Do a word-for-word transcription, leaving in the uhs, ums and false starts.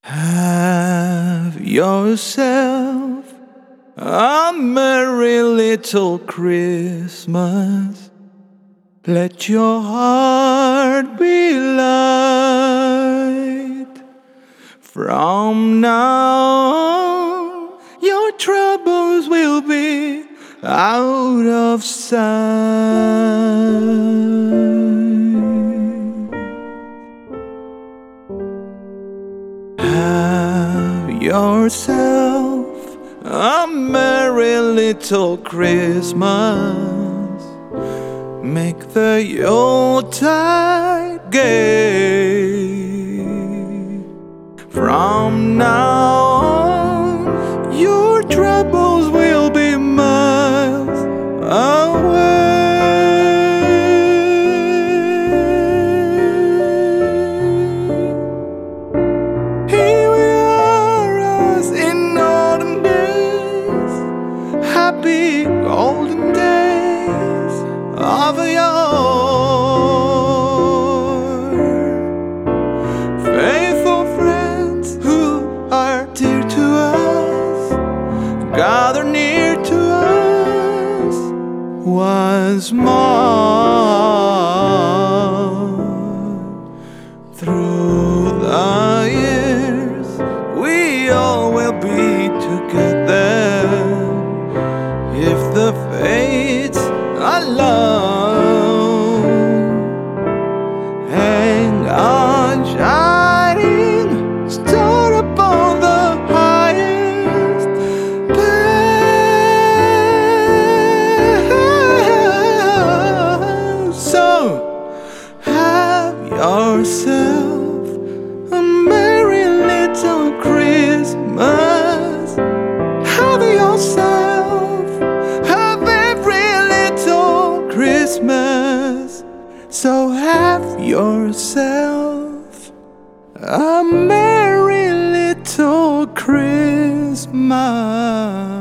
Have yourself a merry little Christmas. Let your heart be light. From now on, your troubles will be out of sight. Have yourself a merry little Christmas. Make the Yuletide gay. From now on, your troubles will be miles away. Here we are as in olden days, happy golden days of yore. Faithful friends who are dear to us, gather near to us once more. Through the years, we all will be together if the fates allow. Hang on, shining star upon the highest peak. So have yourself a merry little Christmas. Have yourself a very little Christmas. So have yourself a merry little Christmas.